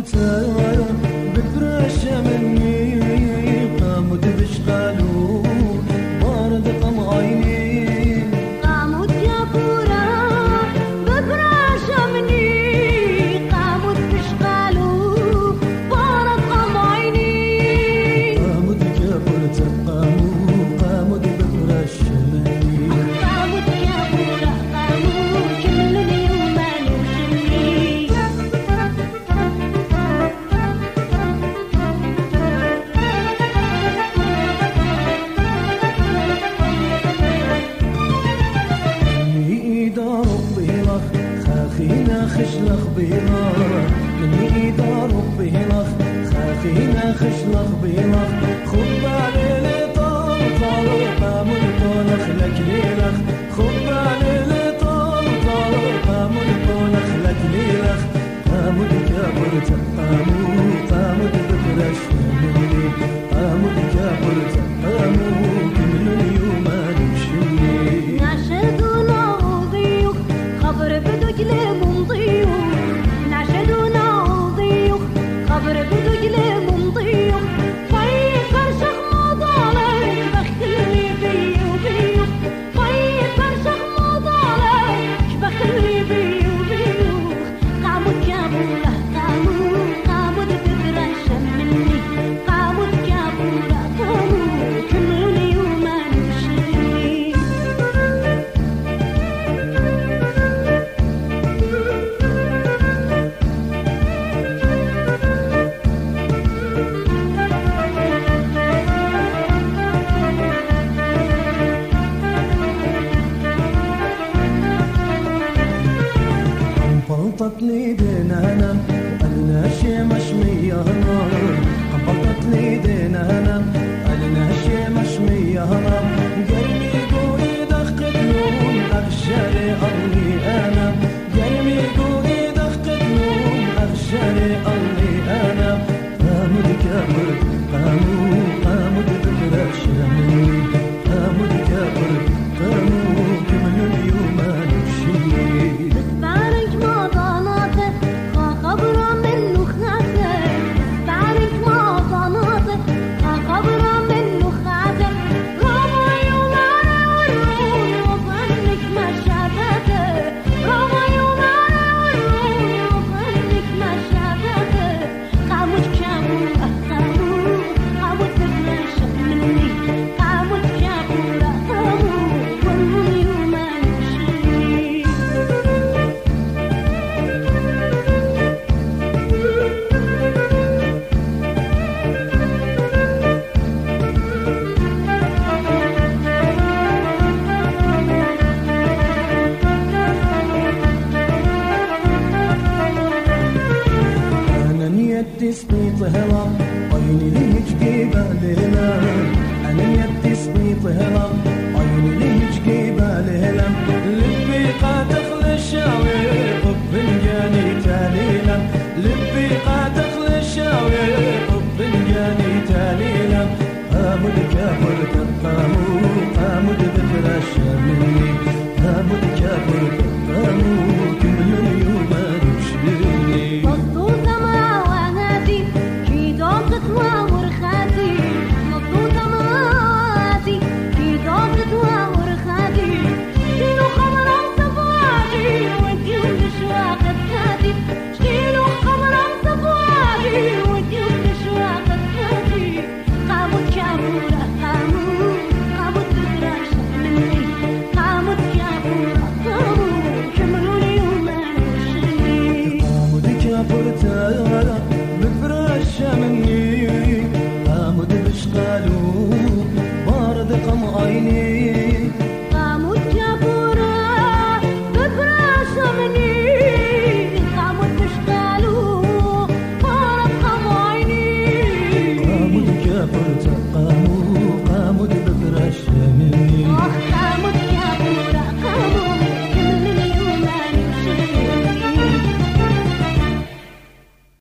خشلخ بيلخ من يدار بيلخ خافينا خشلخ بيلخ خب على لي طال طال قامل طولخ لك ليلخ خب على لي طال طال قامل طولخ لك ليلخ قامل كابر تقامو قامل بفرش مني قامل كابر تقامو كمل يوم نمشي ناشدونا وضيوك خبر بدك لمنضيوك ناشدونا وضيوك خبر بدك لمنضيوك طيب فرشخ مضالك بخلي بي وبيوك طيب فرشخ مضالك بخلي بي وبيوك قامود كابوله قامود بفرش مني قامود كابوله قامود كملوني وما نمشي انبلطتني دينانا وقالنا شي مشمية نار انبلطتني دينانا قالنا شي مشمية نار قلبي قولي دخت نوم أغشري الله أنا قلبي قولي دخت نوم أغشري الله أنا قامود كابر قامود بفرش مني قامود كابر قامود كمل اليوم نمشي بارك ما ضناته خبره منه خاته بارك ما ضناته خبره منه خاته رضا يومانا والرون وظنك ما شافته رضا يومانا والرون وظنك ما شافته قامود كابوله قامود بفرش مني قامود كابوله قامود والمني وما نمشي أنا نيتي سقيط هلا عيني ليك جيبة ليلة